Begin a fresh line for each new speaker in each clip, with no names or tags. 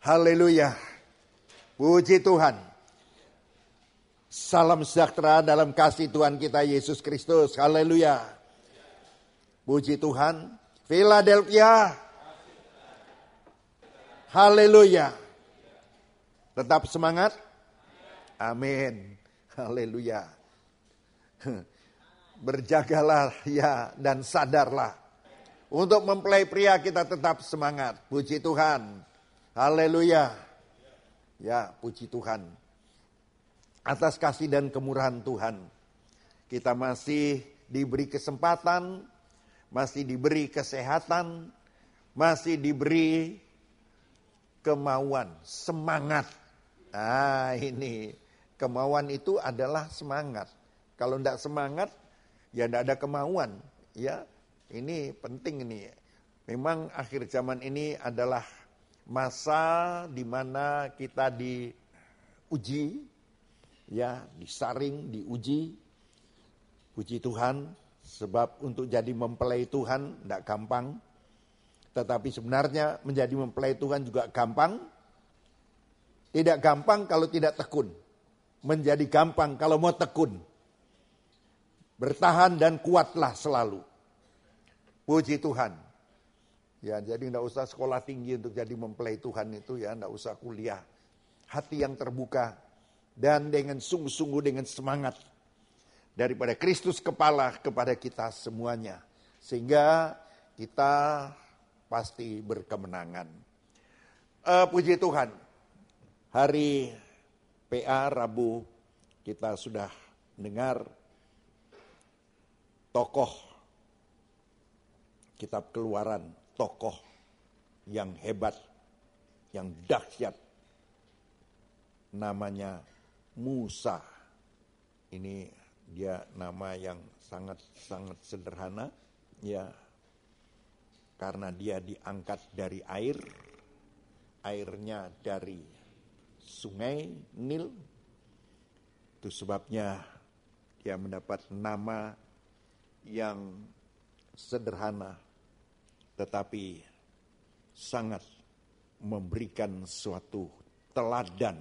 Haleluya. Puji Tuhan. Salam sejahtera dalam kasih Tuhan kita Yesus Kristus. Haleluya. Puji Tuhan. Philadelphia. Haleluya. Tetap semangat. Amin. Haleluya. Berjagalah ya dan sadarlah. Untuk mempelai pria kita tetap semangat. Puji Tuhan. Haleluya. Ya, puji Tuhan. Atas kasih dan kemurahan Tuhan, kita masih diberi kesempatan, masih diberi kesehatan, masih diberi kemauan, semangat. Nah, ini kemauan itu adalah semangat. Kalau tidak semangat, ya tidak ada kemauan. Ya, ini penting ini. Memang akhir zaman ini adalah masa di mana kita diuji, ya, disaring, diuji. Puji Tuhan, sebab untuk jadi mempelai Tuhan tidak gampang. Tetapi sebenarnya menjadi mempelai Tuhan juga gampang. Tidak gampang kalau tidak tekun. Menjadi gampang kalau mau tekun. Bertahan dan kuatlah selalu. Puji Tuhan. Ya, jadi tidak usah sekolah tinggi untuk jadi mempelai Tuhan itu ya, tidak usah kuliah. Hati yang terbuka dan dengan sungguh-sungguh dengan semangat daripada Kristus kepala kepada kita semuanya. Sehingga kita pasti berkemenangan. Puji Tuhan. Hari PA Rabu kita sudah dengar tokoh kitab Keluaran. Tokoh yang hebat, yang dahsyat, namanya Musa. Ini dia nama yang sangat-sangat sederhana, ya, karena dia diangkat dari air, airnya dari sungai Nil. Itu sebabnya dia mendapat nama yang sederhana, tetapi sangat memberikan suatu teladan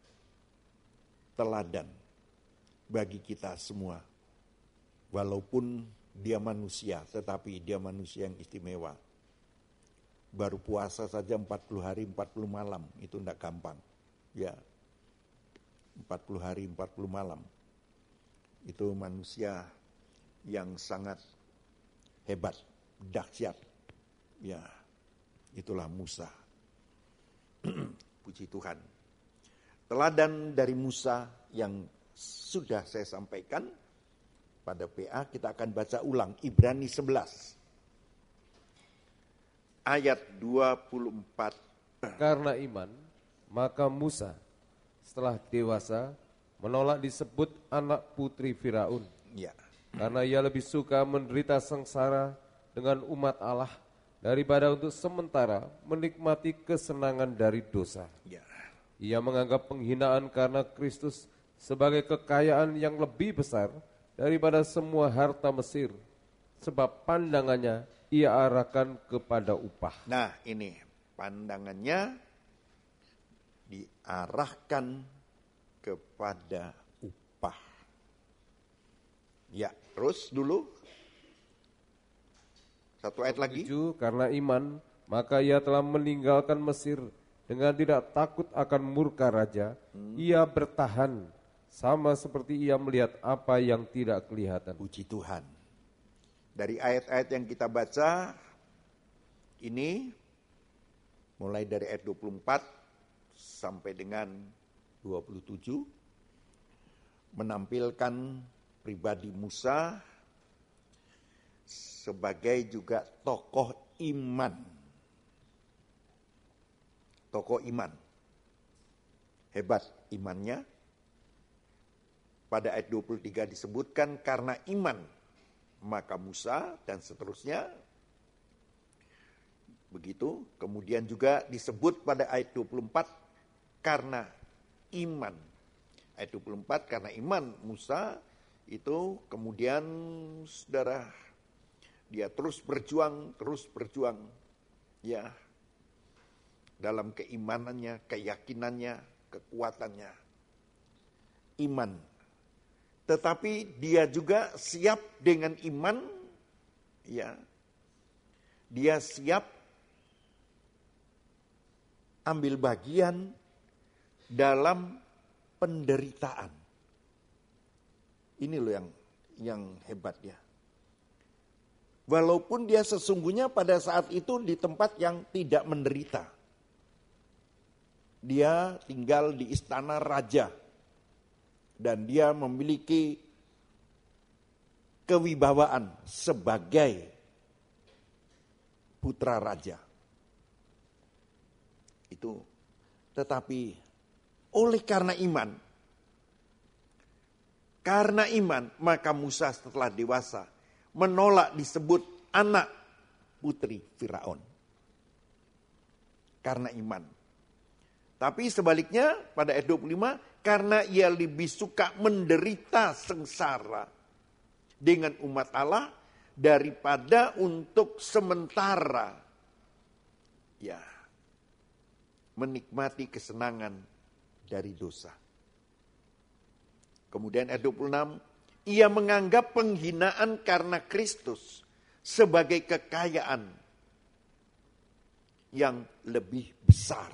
bagi kita semua. Walaupun dia manusia, tetapi dia manusia yang istimewa. Baru puasa saja 40 hari 40 malam, itu tidak gampang. Ya, 40 hari 40 malam. Itu manusia yang sangat hebat, dahsyat. Ya, itulah Musa. Puji Tuhan. Teladan dari Musa yang sudah saya sampaikan pada PA, kita akan baca ulang Ibrani 11 ayat 24.
Karena iman, maka Musa setelah dewasa menolak disebut anak putri Firaun.
Ya.
Karena ia lebih suka menderita sengsara dengan umat Allah daripada untuk sementara menikmati kesenangan dari dosa.
Ya.
Ia menganggap penghinaan karena Kristus sebagai kekayaan yang lebih besar daripada semua harta Mesir, sebab pandangannya ia arahkan kepada upah.
Nah, ini pandangannya diarahkan kepada upah. Ya, terus dulu. Satu ayat lagi.
Karena iman, maka ia telah meninggalkan Mesir dengan tidak takut akan murka raja. Ia bertahan sama seperti ia melihat apa yang tidak kelihatan.
Puji Tuhan. Dari ayat-ayat yang kita baca ini, mulai dari ayat 24 sampai dengan 27, menampilkan pribadi Musa sebagai juga tokoh iman. Tokoh iman. Hebat imannya. Pada ayat 23 disebutkan karena iman maka Musa dan seterusnya. Begitu. Kemudian juga disebut pada ayat 24 karena iman. Ayat 24 karena iman Musa itu kemudian saudara, dia terus berjuang, ya, dalam keimanannya, keyakinannya, kekuatannya. Iman. Tetapi dia juga siap dengan iman, ya. Dia siap ambil bagian dalam penderitaan. Ini loh yang hebat ya. Walaupun dia sesungguhnya pada saat itu di tempat yang tidak menderita. Dia tinggal di istana raja. Dan dia memiliki kewibawaan sebagai putra raja. Itu. Tetapi oleh karena iman maka Musa setelah dewasa menolak disebut anak putri Firaun. Karena iman. Tapi sebaliknya pada ayat 25, karena ia lebih suka menderita sengsara dengan umat Allah daripada untuk sementara ya menikmati kesenangan dari dosa. Kemudian ayat 26, ia menganggap penghinaan karena Kristus sebagai kekayaan yang lebih besar.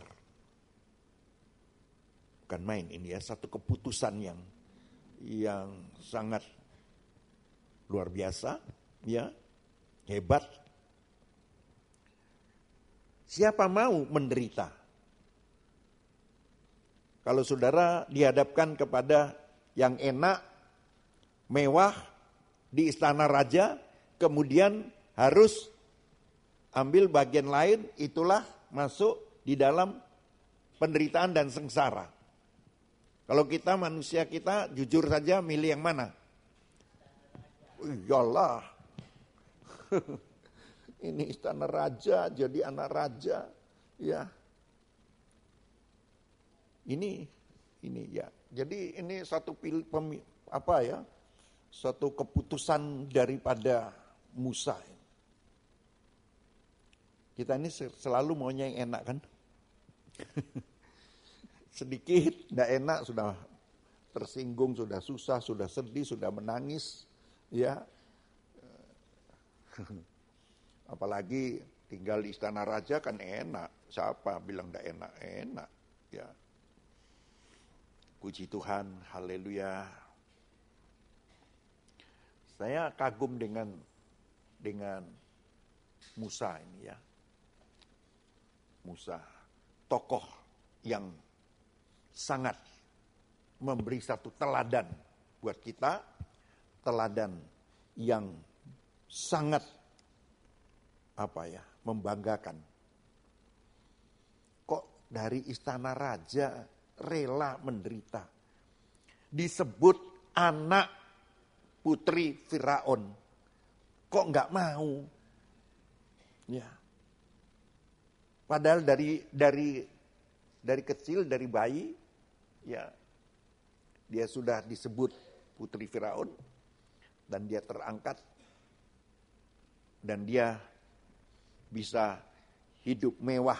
Bukan main ini ya, satu keputusan yang sangat luar biasa, ya, hebat. Siapa mau menderita? Kalau saudara dihadapkan kepada yang enak, mewah, di istana raja, kemudian harus ambil bagian lain, itulah masuk di dalam penderitaan dan sengsara. Kalau kita manusia kita jujur saja milih yang mana? Iyalah. Ini istana raja, jadi anak raja, ya. Ini ya. Jadi ini satu satu keputusan daripada Musa. Kita ini selalu maunya yang enak kan? Sedikit tidak enak sudah tersinggung, sudah susah, sudah sedih, sudah menangis, ya. Apalagi tinggal di istana raja kan enak. Siapa bilang tidak enak? Enak, ya. Puji Tuhan, haleluya. Saya kagum dengan Musa ini ya. Musa, tokoh yang sangat memberi satu teladan buat kita, teladan yang sangat membanggakan. Kok dari istana raja rela menderita, disebut anak putri Firaun, kok nggak mau? Ya, padahal dari kecil, dari bayi, ya, dia sudah disebut putri Firaun dan dia terangkat dan dia bisa hidup mewah,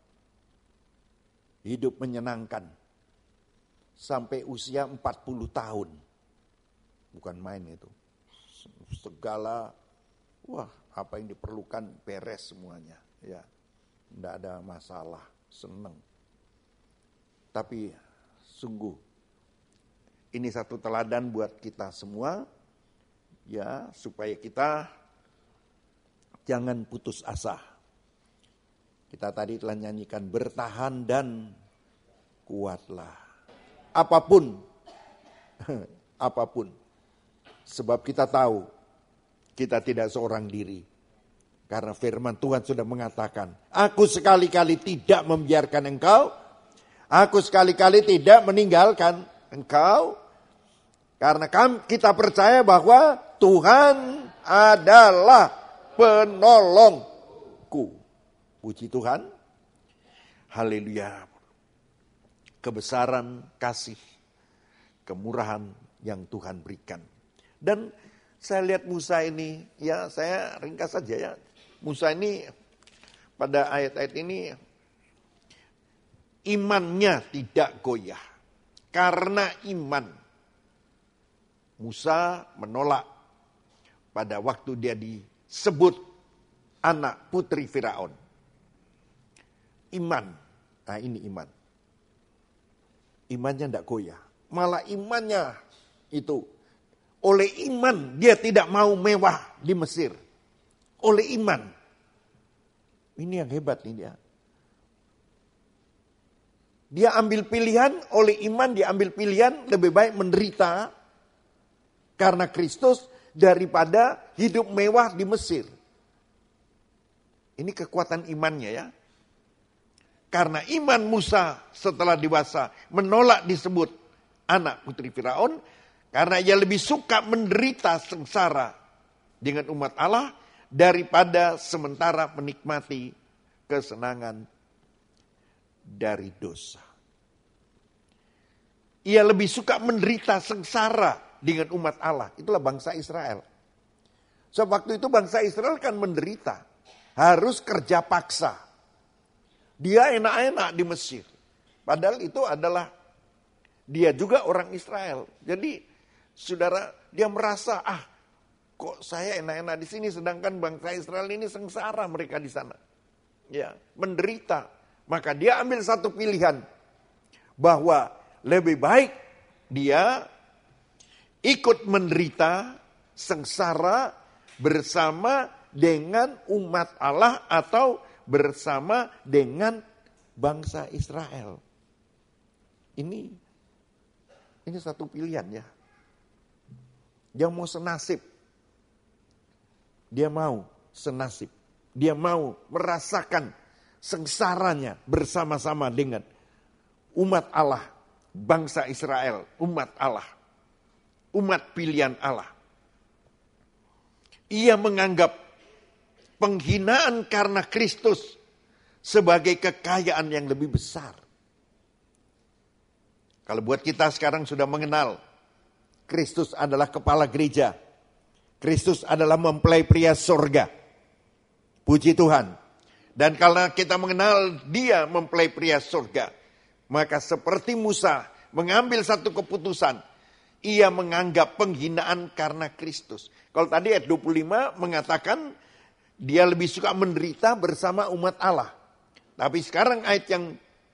hidup menyenangkan sampai usia 40 tahun. Bukan main itu. Segala apa yang diperlukan beres semuanya, ya. Tidak ada masalah, senang. Tapi sungguh ini satu teladan buat kita semua, ya, supaya kita jangan putus asa. Kita tadi telah nyanyikan bertahan dan kuatlah. Apapun, sebab kita tahu kita tidak seorang diri. Karena firman Tuhan sudah mengatakan, aku sekali-kali tidak membiarkan engkau, aku sekali-kali tidak meninggalkan engkau. Karena kita percaya bahwa Tuhan adalah penolongku. Puji Tuhan. Haleluya. Kebesaran, kasih, kemurahan yang Tuhan berikan. Dan saya lihat Musa ini, ya saya ringkas saja ya. Musa ini pada ayat-ayat ini imannya tidak goyah. Karena iman, Musa menolak pada waktu dia disebut anak putri Firaun. Iman, nah ini iman. Imannya tidak goyah. Malah imannya itu, oleh iman dia tidak mau mewah di Mesir. Oleh iman. Ini yang hebat nih dia. Dia ambil pilihan, oleh iman dia ambil pilihan lebih baik menderita karena Kristus daripada hidup mewah di Mesir. Ini kekuatan imannya ya. Karena iman Musa setelah dewasa menolak disebut anak putri Firaun, karena ia lebih suka menderita sengsara dengan umat Allah daripada sementara menikmati kesenangan dari dosa. Ia lebih suka menderita sengsara dengan umat Allah. Itulah bangsa Israel. So, waktu itu bangsa Israel kan menderita. Harus kerja paksa. Dia enak-enak di Mesir. Padahal itu adalah dia juga orang Israel. Jadi saudara, dia merasa, kok saya enak-enak di sini sedangkan bangsa Israel ini sengsara mereka di sana. Ya, menderita. Maka dia ambil satu pilihan bahwa lebih baik dia ikut menderita sengsara bersama dengan umat Allah atau bersama dengan bangsa Israel. Ini satu pilihan ya. Dia mau senasib. Dia mau senasib. Dia mau merasakan sengsaranya bersama-sama dengan umat Allah, bangsa Israel, umat Allah, umat pilihan Allah. Ia menganggap penghinaan karena Kristus sebagai kekayaan yang lebih besar. Kalau buat kita sekarang sudah mengenal Kristus adalah kepala gereja, Kristus adalah mempelai pria sorga. Puji Tuhan. Dan karena kita mengenal dia mempelai pria sorga, maka seperti Musa mengambil satu keputusan, ia menganggap penghinaan karena Kristus. Kalau tadi ayat 25 mengatakan dia lebih suka menderita bersama umat Allah. Tapi sekarang ayat yang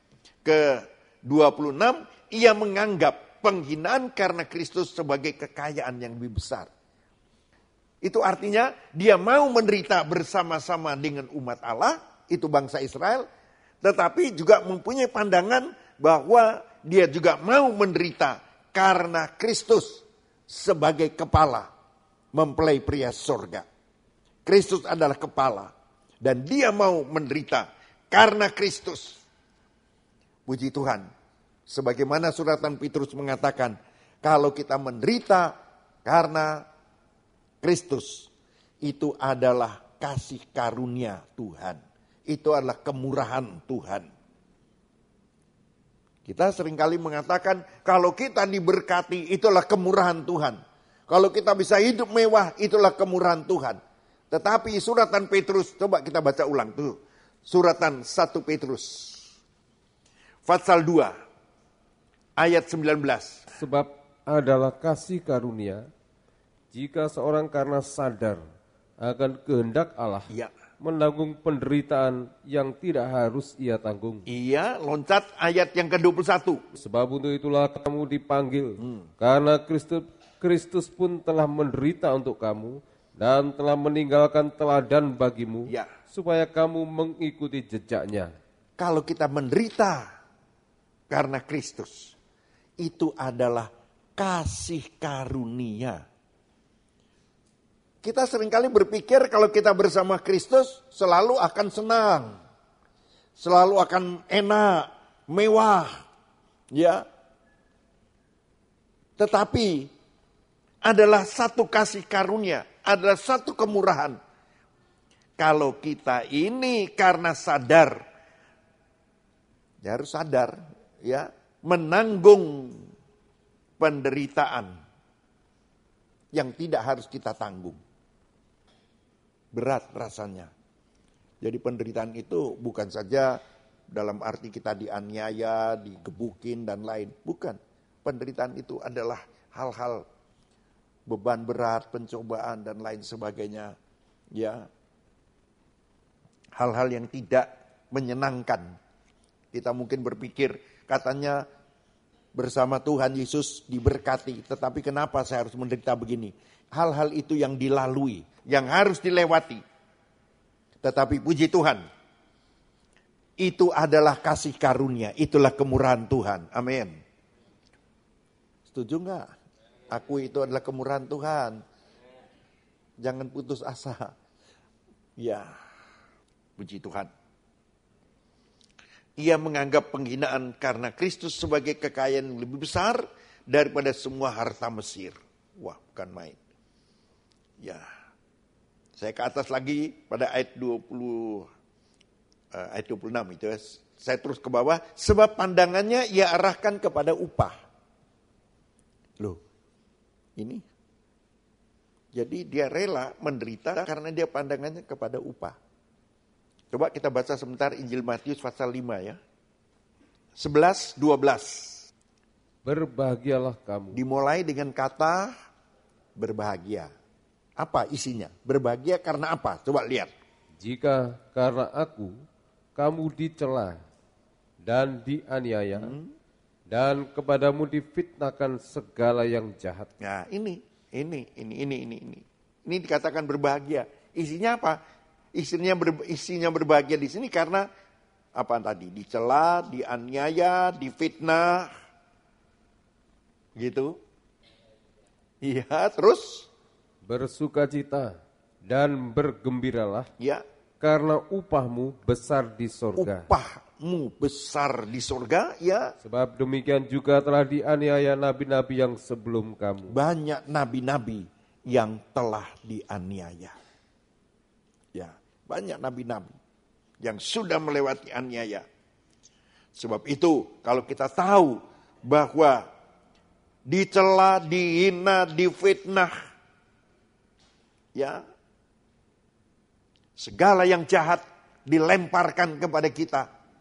ke-26, ia menganggap penghinaan karena Kristus sebagai kekayaan yang lebih besar. Itu artinya dia mau menderita bersama-sama dengan umat Allah, itu bangsa Israel, tetapi juga mempunyai pandangan bahwa dia juga mau menderita karena Kristus sebagai kepala, mempelai pria sorga. Kristus adalah kepala dan dia mau menderita karena Kristus. Puji Tuhan. Sebagaimana suratan Petrus mengatakan, kalau kita menderita karena Kristus, itu adalah kasih karunia Tuhan. Itu adalah kemurahan Tuhan. Kita seringkali mengatakan, kalau kita diberkati, itulah kemurahan Tuhan. Kalau kita bisa hidup mewah, itulah kemurahan Tuhan. Tetapi suratan Petrus, coba kita baca ulang tuh. Suratan 1 Petrus. Pasal 2, ayat 19.
Sebab adalah kasih karunia, jika seorang karena sadar akan kehendak Allah, menanggung penderitaan yang tidak harus ia tanggung.
Iya, loncat ayat yang ke-21.
Sebab untuk itulah kamu dipanggil, karena Kristus pun telah menderita untuk kamu, dan telah meninggalkan teladan bagimu, supaya kamu mengikuti jejaknya.
Kalau kita menderita karena Kristus, itu adalah kasih karunia. Kita seringkali berpikir kalau kita bersama Kristus selalu akan senang, selalu akan enak, mewah, ya. Tetapi adalah satu kasih karunia, adalah satu kemurahan. Kalau kita ini karena sadar, ya harus sadar, ya, menanggung penderitaan yang tidak harus kita tanggung. Berat rasanya. Jadi penderitaan itu bukan saja dalam arti kita dianiaya, digebukin dan lain. Bukan. Penderitaan itu adalah hal-hal beban berat, pencobaan dan lain sebagainya. Ya. Hal-hal yang tidak menyenangkan. Kita mungkin berpikir katanya bersama Tuhan Yesus diberkati, tetapi kenapa saya harus menderita begini? Hal-hal itu yang dilalui, yang harus dilewati. Tetapi puji Tuhan, itu adalah kasih karunia, itulah kemurahan Tuhan. Amin. Setuju enggak? Aku itu adalah kemurahan Tuhan. Jangan putus asa. Ya, puji Tuhan. Ia menganggap penghinaan karena Kristus sebagai kekayaan yang lebih besar daripada semua harta Mesir. Wah, bukan main. Ya. Saya ke atas lagi pada ayat 26 itu ya. Saya terus ke bawah, sebab pandangannya ia arahkan kepada upah. Loh, ini. Jadi dia rela menderita karena dia pandangannya kepada upah. Coba kita baca sebentar Injil Matius pasal 5 ya. 11, 12.
Berbahagialah kamu.
Dimulai dengan kata berbahagia. Apa isinya? Berbahagia karena apa? Coba lihat.
Jika karena aku, kamu dicela dan dianiaya, dan kepadamu difitnahkan segala yang jahat.
Nah ini. Ini dikatakan berbahagia. Isinya apa? Isinya berbahagia di sini karena apa tadi? Dicela, dianiaya, difitnah. Gitu. Iya, terus?
Bersukacita dan bergembiralah.
Ya.
Karena upahmu besar di sorga.
Upahmu besar di sorga, ya.
Sebab demikian juga telah dianiaya nabi-nabi yang sebelum kamu.
Banyak nabi-nabi yang telah dianiaya. Ya, banyak nabi-nabi yang sudah melewati aniaya. Sebab itu, kalau kita tahu bahwa dicela, dihina, difitnah, ya, segala yang jahat dilemparkan kepada kita.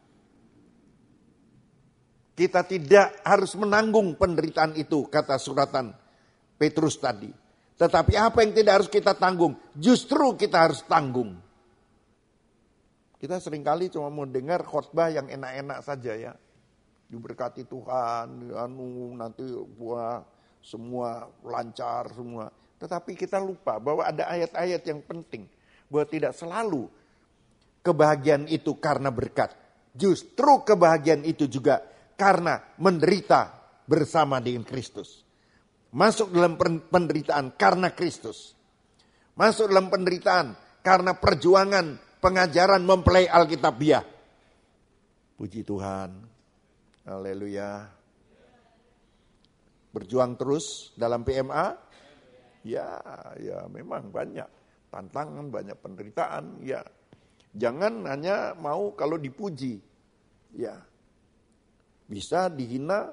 Kita tidak harus menanggung penderitaan itu, kata suratan Petrus tadi. Tetapi apa yang tidak harus kita tanggung, justru kita harus tanggung. Kita seringkali cuma mau dengar khotbah yang enak-enak saja ya. Diberkati Tuhan, nanti buah semua lancar semua. Tetapi kita lupa bahwa ada ayat-ayat yang penting. Bahwa tidak selalu kebahagiaan itu karena berkat. Justru kebahagiaan itu juga karena menderita bersama dengan Kristus. Masuk dalam penderitaan karena Kristus. Masuk dalam penderitaan karena perjuangan pengajaran mempelai Alkitabiah. Puji Tuhan. Haleluya. Berjuang terus dalam PMA. Ya memang banyak tantangan, banyak penderitaan. Ya, jangan hanya mau kalau dipuji. Ya, bisa dihina,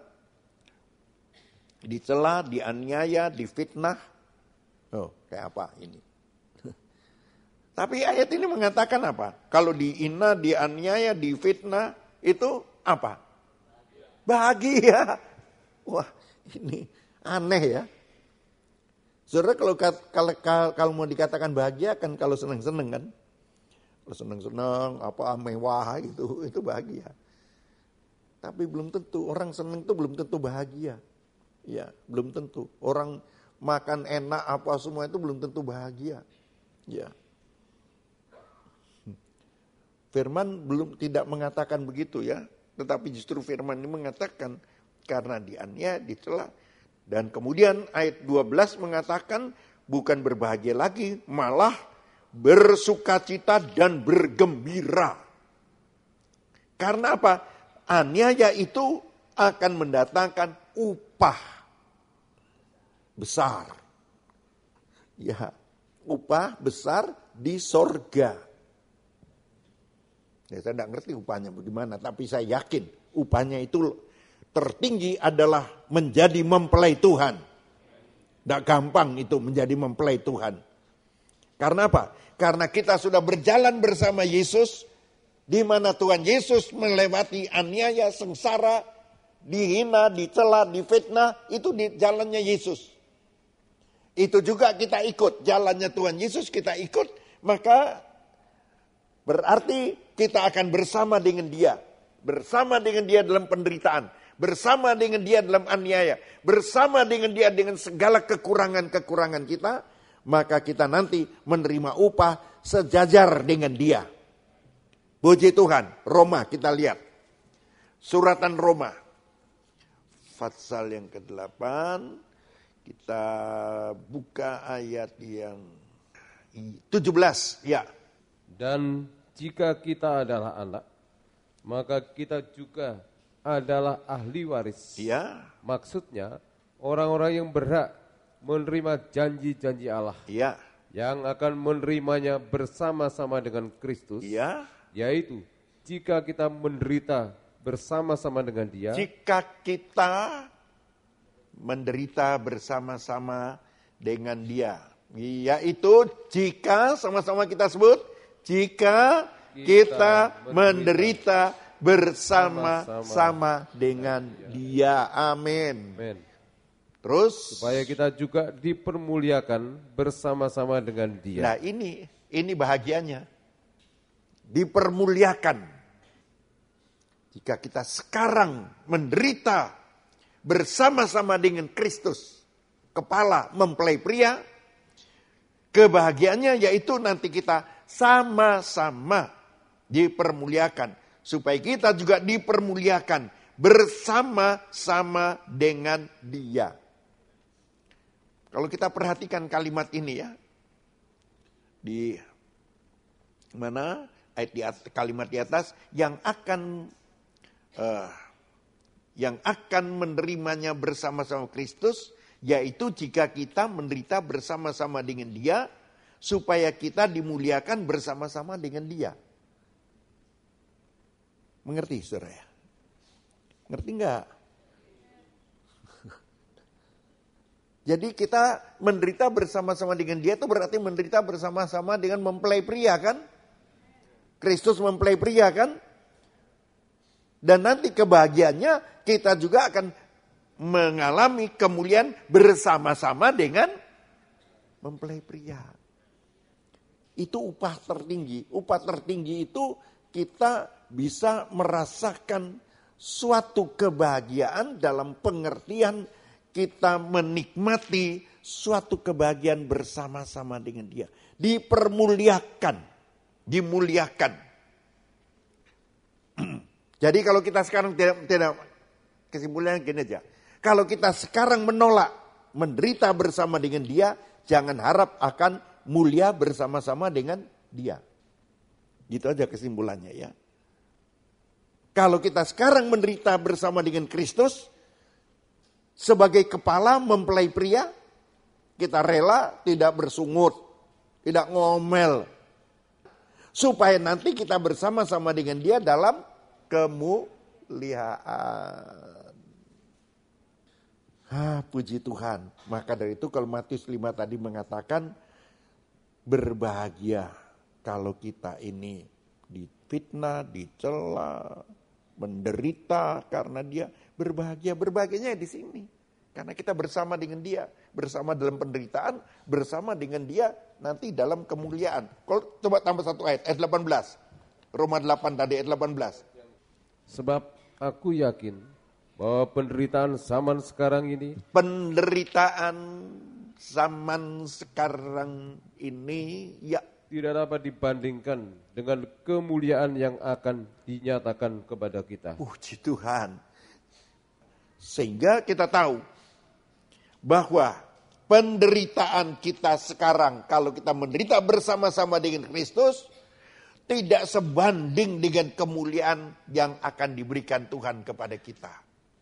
dicela, dianiaya, difitnah. Oh, kayak apa ini? Tapi ayat ini mengatakan apa? Kalau dihina, dianiaya, difitnah, itu apa? Bahagia. Wah, ini aneh ya. Saudara, kalau mau dikatakan bahagia kan kalau senang-senang kan. Kalau senang-senang, apa mewah itu bahagia. Tapi belum tentu, orang senang itu belum tentu bahagia. Ya, belum tentu. Orang makan enak apa semua itu belum tentu bahagia. Ya. Firman tidak mengatakan begitu ya. Tetapi justru firman ini mengatakan karena dianiaya, dicela. Dan kemudian ayat 12 mengatakan bukan berbahagia lagi, malah bersukacita dan bergembira. Karena apa? Aniaya itu akan mendatangkan upah besar. Ya, upah besar di sorga. Ya, saya tidak ngerti upahnya bagaimana, tapi saya yakin upahnya itu tertinggi adalah menjadi mempelai Tuhan. Tidak gampang itu menjadi mempelai Tuhan. Karena apa? Karena kita sudah berjalan bersama Yesus Di mana Tuhan Yesus melewati aniaya, sengsara, dihina, dicela, difitnah, itu di jalannya Yesus. Itu juga kita ikut, jalannya Tuhan Yesus kita ikut, maka berarti kita akan bersama dengan Dia. Bersama dengan Dia dalam penderitaan, bersama dengan Dia dalam aniaya, bersama dengan Dia dengan segala kekurangan-kekurangan kita, maka kita nanti menerima upah sejajar dengan Dia. Puji Tuhan, Roma kita lihat. Suratan Roma. Pasal yang ke-8, kita buka ayat yang 17, ya.
Dan jika kita adalah anak, maka kita juga adalah ahli waris.
Ya.
Maksudnya, orang-orang yang berhak menerima janji-janji Allah.
Ya.
Yang akan menerimanya bersama-sama dengan Kristus.
Ya.
Yaitu, jika kita menderita bersama-sama dengan Dia.
Jika kita menderita bersama-sama dengan Dia. Yaitu jika, sama-sama kita sebut, jika kita menderita bersama-sama dengan Dia. Amin.
Amin.
Terus
supaya kita juga dipermuliakan bersama-sama dengan Dia.
Nah ini bahagianya. Dipermuliakan. Jika kita sekarang menderita bersama-sama dengan Kristus, kepala mempelai pria, kebahagiaannya yaitu nanti kita sama-sama dipermuliakan. Supaya kita juga dipermuliakan bersama-sama dengan Dia. Kalau kita perhatikan kalimat ini ya, di mana ayat di atas, kalimat di atas, yang akan menerimanya bersama-sama Kristus, yaitu jika kita menderita bersama-sama dengan Dia, supaya kita dimuliakan bersama-sama dengan Dia. Mengerti saudara ya? Ngerti enggak? Jadi kita menderita bersama-sama dengan Dia itu berarti menderita bersama-sama dengan mempelai pria kan? Kristus mempelai pria kan? Dan nanti kebahagiaannya kita juga akan mengalami kemuliaan bersama-sama dengan mempelai pria. Itu upah tertinggi. Upah tertinggi itu kita bisa merasakan suatu kebahagiaan dalam pengertian kita menikmati suatu kebahagiaan bersama-sama dengan Dia. Dipermuliakan. Dimuliakan. Jadi kalau kita sekarang tidak kesimpulannya gini aja. Kalau kita sekarang menolak menderita bersama dengan Dia, jangan harap akan mulia bersama-sama dengan Dia. Gitu aja kesimpulannya ya. Kalau kita sekarang menderita bersama dengan Kristus, sebagai kepala mempelai pria, kita rela tidak bersungut, tidak ngomel. Supaya nanti kita bersama-sama dengan Dia dalam kemuliaan. Puji Tuhan. Maka dari itu kalau Matius 5 tadi mengatakan, berbahagia kalau kita ini difitnah, dicela, menderita karena Dia. Berbahagianya di sini. Karena kita bersama dengan Dia, bersama dalam penderitaan, bersama dengan Dia nanti dalam kemuliaan. Kalau coba tambah satu ayat 18. Roma 8 tadi ayat 18.
Sebab aku yakin bahwa penderitaan zaman sekarang ini,
ya,
tidak dapat dibandingkan dengan kemuliaan yang akan dinyatakan kepada kita.
Puji Tuhan. Sehingga kita tahu bahwa penderitaan kita sekarang, kalau kita menderita bersama-sama dengan Kristus, tidak sebanding dengan kemuliaan yang akan diberikan Tuhan kepada kita.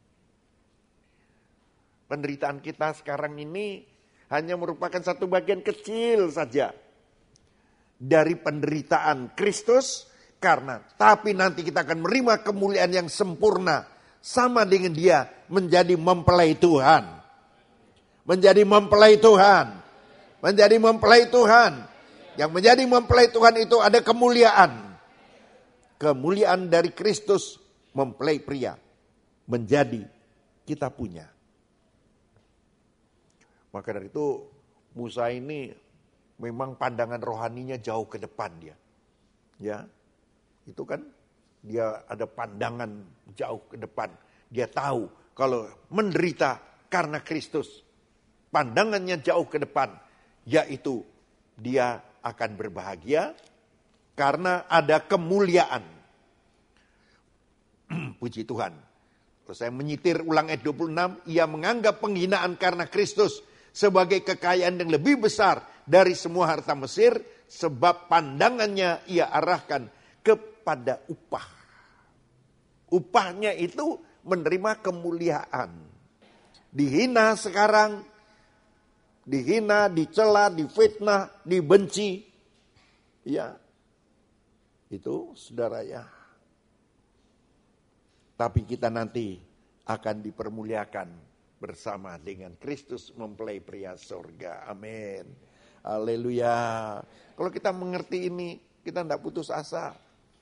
Penderitaan kita sekarang ini hanya merupakan satu bagian kecil saja dari penderitaan Kristus, tapi nanti kita akan menerima kemuliaan yang sempurna sama dengan Dia menjadi mempelai Tuhan. Menjadi mempelai Tuhan. Menjadi mempelai Tuhan. Yang menjadi mempelai Tuhan itu ada kemuliaan. kemuliaan dari Kristus mempelai pria menjadi kita punya. Maka dari itu Musa ini memang pandangan rohaninya jauh ke depan dia. Ya, itu kan dia ada pandangan jauh ke depan. Dia tahu kalau menderita karena Kristus, pandangannya jauh ke depan, yaitu dia akan berbahagia karena ada kemuliaan. Puji Tuhan. Kalau saya menyitir ulang ayat 26, ia menganggap penghinaan karena Kristus sebagai kekayaan yang lebih besar dari semua harta Mesir, sebab pandangannya ia arahkan kepada upah. Upahnya itu menerima kemuliaan. Dihina sekarang, dihina, dicela, difitnah, dibenci. Ya, itu saudara ya. Tapi kita nanti akan dipermuliakan bersama dengan Kristus mempelai pria sorga. Amin. Haleluya. Kalau kita mengerti ini, kita tidak putus asa.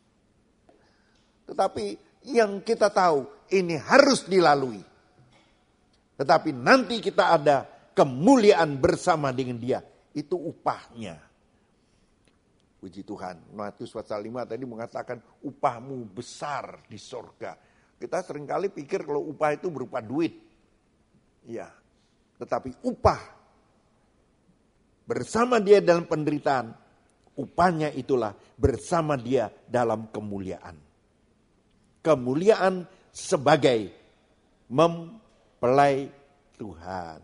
Tetapi yang kita tahu, ini harus dilalui. Tetapi nanti kita ada kemuliaan bersama dengan dia. Itu upahnya. Puji Tuhan. Matius pasal 5 tadi mengatakan upahmu besar di sorga. Kita seringkali pikir kalau upah itu berupa duit. Ya, tetapi upah bersama dia dalam penderitaan, upahnya itulah bersama dia dalam kemuliaan. Kemuliaan sebagai mempelai Tuhan.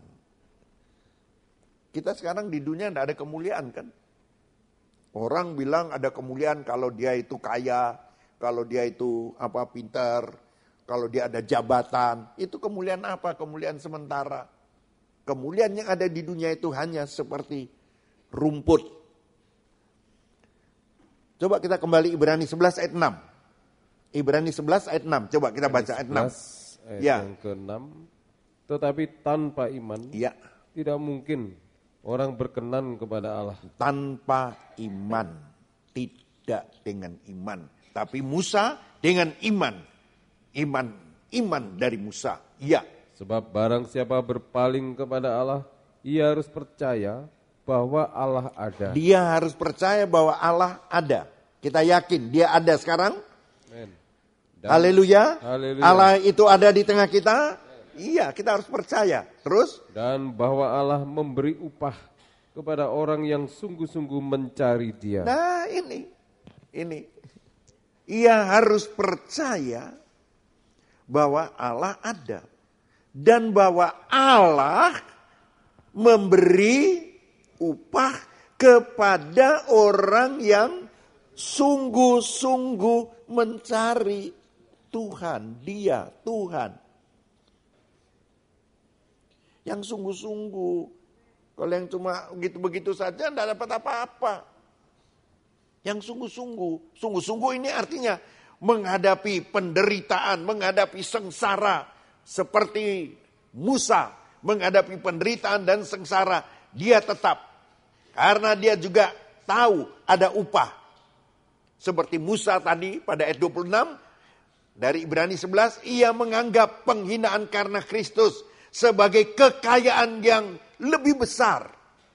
Kita sekarang di dunia tidak ada kemuliaan kan? Orang bilang ada kemuliaan kalau dia itu kaya, kalau dia itu pintar, kalau dia ada jabatan. Itu kemuliaan apa? Kemuliaan sementara. Kemuliaan yang ada di dunia itu hanya seperti rumput. Coba kita kembali Ibrani 11 ayat 6. Ibrani 11 ayat 6. Coba kita baca ayat 6.
Ayat
ya.
yang ke-6. Tetapi tanpa iman tidak mungkin orang berkenan kepada Allah.
Tanpa iman, tidak dengan iman. Tapi Musa dengan iman. Iman dari Musa. Ya.
Sebab barang siapa berpaling kepada Allah, ia harus percaya bahwa Allah ada.
Dia harus percaya bahwa Allah ada. Kita yakin dia ada sekarang. Haleluya. Allah itu ada di tengah kita. Iya, kita harus percaya. Terus?
Dan bahwa Allah memberi upah kepada orang yang sungguh-sungguh mencari dia.
Nah ini. Ia harus percaya bahwa Allah ada. Dan bahwa Allah memberi upah kepada orang yang sungguh-sungguh mencari Tuhan. Dia Tuhan. Yang sungguh-sungguh. Kalau yang cuma begitu-begitu saja tidak dapat apa-apa. Yang sungguh-sungguh. Sungguh-sungguh ini artinya menghadapi penderitaan, menghadapi sengsara. Seperti Musa menghadapi penderitaan dan sengsara. Dia tetap. Karena dia juga tahu ada upah. Seperti Musa tadi pada ayat 26. Dari Ibrani 11. Ia menganggap penghinaan karena Kristus sebagai kekayaan yang lebih besar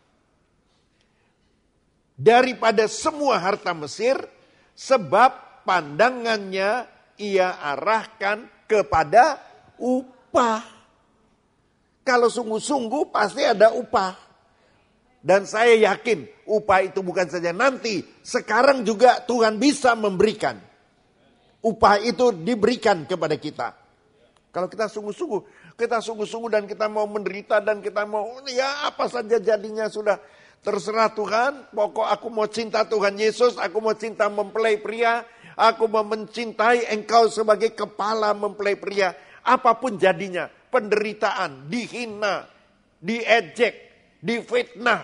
daripada semua harta Mesir, sebab pandangannya ia arahkan kepada upah. Kalau sungguh-sungguh pasti ada upah. Dan saya yakin upah itu bukan saja nanti, sekarang juga Tuhan bisa memberikan. Upah itu diberikan kepada kita. Kalau kita sungguh-sungguh dan kita mau menderita dan kita mau ya apa saja jadinya sudah terserah Tuhan. Pokok aku mau cinta Tuhan Yesus, aku mau cinta mempelai pria, aku mau mencintai engkau sebagai kepala mempelai pria. Apapun jadinya, penderitaan, dihina, diejek, difitnah.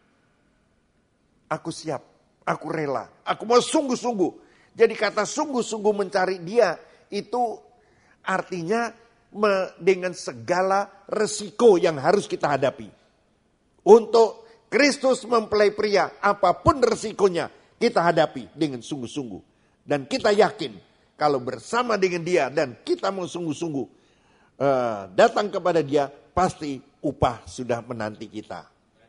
Aku siap, aku rela, aku mau sungguh-sungguh. Jadi kata sungguh-sungguh mencari dia itu artinya dengan segala resiko yang harus kita hadapi. Untuk Kristus mempelai pria, apapun resikonya kita hadapi dengan sungguh-sungguh. Dan kita yakin kalau bersama dengan dia dan kita mau sungguh-sungguh datang kepada dia, pasti upah sudah menanti kita.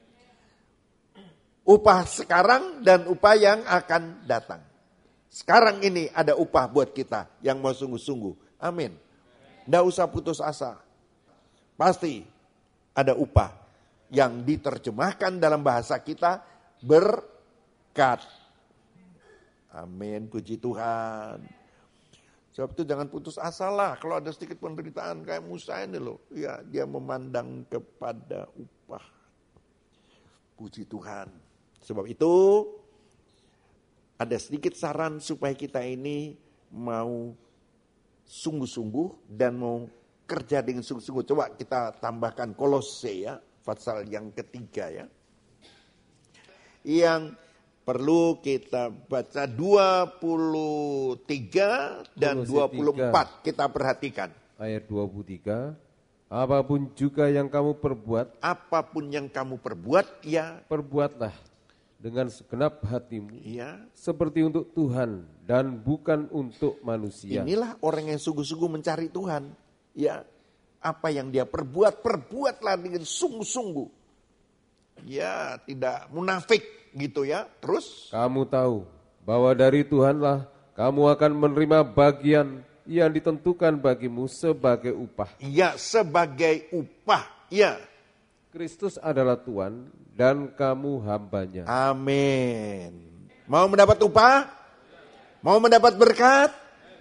Upah sekarang dan upah yang akan datang. Sekarang ini ada upah buat kita yang mau sungguh-sungguh. Amin. Nggak usah putus asa. Pasti ada upah yang diterjemahkan dalam bahasa kita berkat. Amin, puji Tuhan. Sebab itu jangan putus asa lah. Kalau ada sedikit penderitaan kayak Musa ini loh. Ya, dia memandang kepada upah. Puji Tuhan. Sebab itu ada sedikit saran supaya kita ini mau sungguh-sungguh dan mau kerja dengan sungguh-sungguh. Coba kita tambahkan Kolose ya, pasal yang ketiga ya. Yang perlu kita baca 23 dan 24. Kita perhatikan.
Ayat 23. Apapun juga yang kamu perbuat.
Apapun yang kamu perbuat, ya.
Perbuatlah dengan segenap hatimu.
Ya.
Seperti untuk Tuhan dan bukan untuk manusia.
Inilah orang yang sungguh-sungguh mencari Tuhan. Ya. Apa yang dia perbuat, perbuatlah dengan sungguh-sungguh. Ya, tidak munafik. Gitu ya, terus?
Kamu tahu bahwa dari Tuhanlah kamu akan menerima bagian yang ditentukan bagimu sebagai upah.
Iya, sebagai upah, ya.
Kristus adalah Tuhan dan kamu hambanya.
Amin. Mau mendapat upah? Mau mendapat berkat?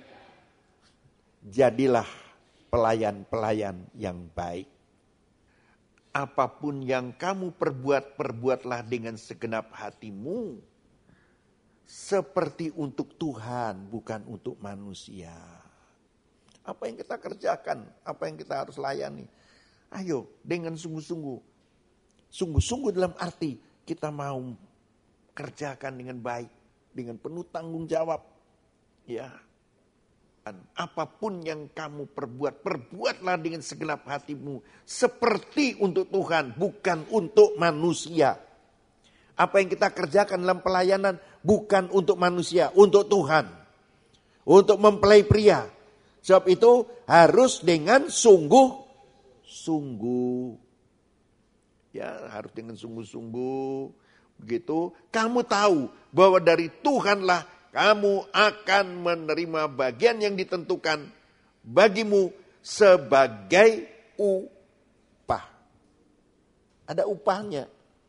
Jadilah pelayan-pelayan yang baik. Apapun yang kamu perbuat, perbuatlah dengan segenap hatimu. Seperti untuk Tuhan, bukan untuk manusia. Apa yang kita kerjakan, apa yang kita harus layani. Ayo, dengan sungguh-sungguh. Sungguh-sungguh dalam arti kita mau kerjakan dengan baik. Dengan penuh tanggung jawab. Ya. Apapun yang kamu perbuat, perbuatlah dengan segenap hatimu. Seperti untuk Tuhan, bukan untuk manusia. Apa yang kita kerjakan dalam pelayanan, bukan untuk manusia, untuk Tuhan. Untuk mempelai pria. Sebab itu harus dengan sungguh-sungguh. Ya, harus dengan sungguh-sungguh. Begitu, kamu tahu bahwa dari Tuhanlah kamu akan menerima bagian yang ditentukan bagimu sebagai upah. Ada upahnya.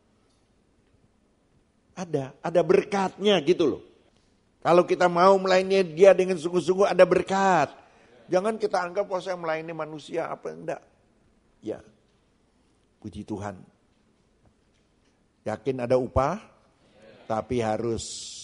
Ada berkatnya gitu loh. Kalau kita mau melayani dia dengan sungguh-sungguh ada berkat. Jangan kita anggap bahwa saya melayani manusia apa enggak. Ya, puji Tuhan. Yakin ada upah, tapi harus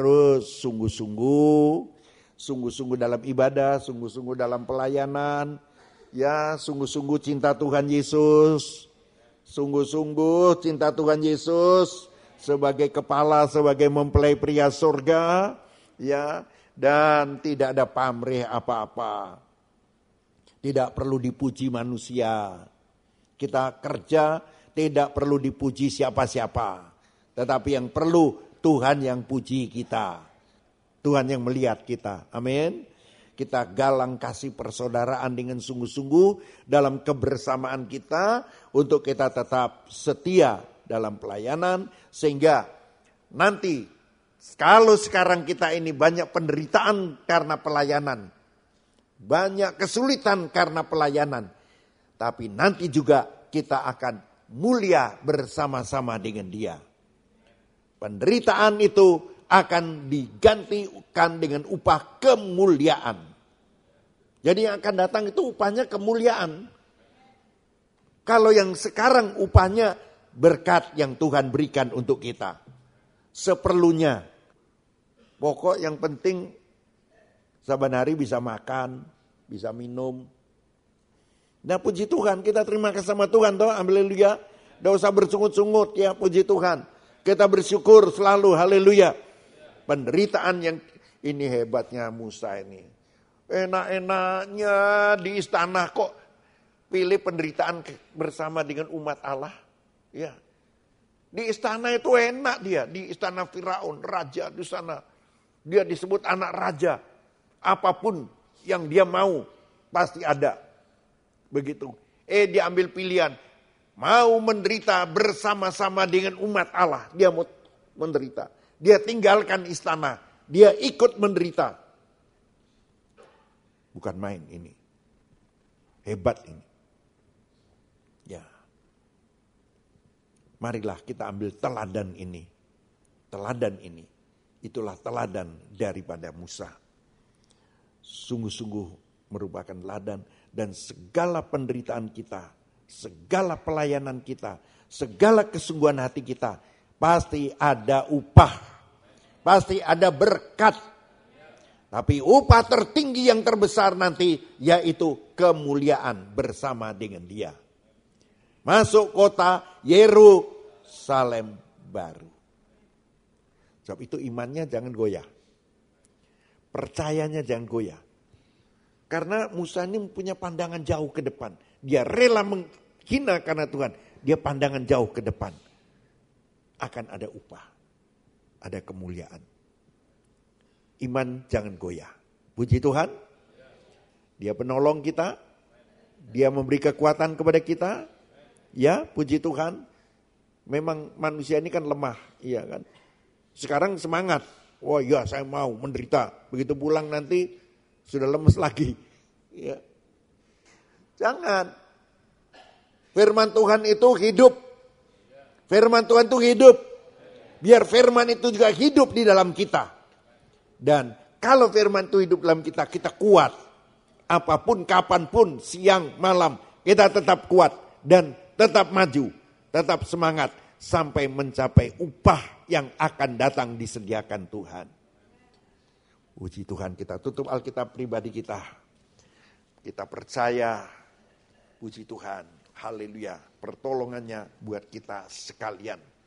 sungguh-sungguh dalam ibadah, sungguh-sungguh dalam pelayanan, ya, sungguh-sungguh cinta Tuhan Yesus, sungguh-sungguh cinta Tuhan Yesus sebagai kepala, sebagai mempelai pria surga, ya, dan tidak ada pamrih apa-apa, tidak perlu dipuji manusia, kita kerja tidak perlu dipuji siapa-siapa, tetapi yang perlu Tuhan yang puji kita. Tuhan yang melihat kita. Amin. Kita galang kasih persaudaraan dengan sungguh-sungguh dalam kebersamaan kita untuk kita tetap setia dalam pelayanan. Sehingga nanti kalau sekarang kita ini banyak penderitaan karena pelayanan. Banyak kesulitan karena pelayanan. Tapi nanti juga kita akan mulia bersama-sama dengan Dia. Penderitaan itu akan digantikan dengan upah kemuliaan. Jadi yang akan datang itu upahnya kemuliaan. Kalau yang sekarang upahnya berkat yang Tuhan berikan untuk kita. Seperlunya. Pokok yang penting saban hari bisa makan, bisa minum. Nah puji Tuhan, kita terima kasih sama Tuhan toh, haleluya. Tidak usah bersungut-sungut ya, puji Tuhan. Kita bersyukur selalu, haleluya. Penderitaan yang ini hebatnya Musa ini. Enak-enaknya di istana kok pilih penderitaan bersama dengan umat Allah. Ya. Di istana itu enak dia, di istana Firaun, raja di sana. Dia disebut anak raja. Apapun yang dia mau pasti ada. Begitu. Dia ambil pilihan. Mau menderita bersama-sama dengan umat Allah. Dia mau menderita. Dia tinggalkan istana. Dia ikut menderita. Bukan main ini. Hebat ini. Ya. Marilah kita ambil teladan ini. Teladan ini. Itulah teladan daripada Musa. Sungguh-sungguh merupakan teladan. Dan segala penderitaan kita, segala pelayanan kita, segala kesungguhan hati kita, pasti ada upah. Pasti ada berkat. Tapi upah tertinggi yang terbesar nanti, yaitu kemuliaan bersama dengan dia. Masuk kota Yerusalem baru. Sebab itu imannya jangan goyah. Percayanya jangan goyah. Karena Musa ini punya pandangan jauh ke depan. Dia rela menghina karena Tuhan. Dia pandangan jauh ke depan. Akan ada upah. Ada kemuliaan. Iman jangan goyah. Puji Tuhan. Dia penolong kita. Dia memberi kekuatan kepada kita. Ya, puji Tuhan. Memang manusia ini kan lemah. Iya kan. Sekarang semangat. Oh iya, saya mau menderita. Begitu pulang nanti sudah lemes lagi. Ya. Jangan. Firman Tuhan itu hidup. Firman Tuhan itu hidup. Biar firman itu juga hidup di dalam kita. Dan kalau firman itu hidup dalam kita, kita kuat. Apapun, kapanpun, siang, malam, kita tetap kuat. Dan tetap maju, tetap semangat. Sampai mencapai upah yang akan datang disediakan Tuhan. Puji Tuhan, kita tutup Alkitab pribadi kita. Kita percaya, puji Tuhan, haleluya, pertolongannya buat kita sekalian.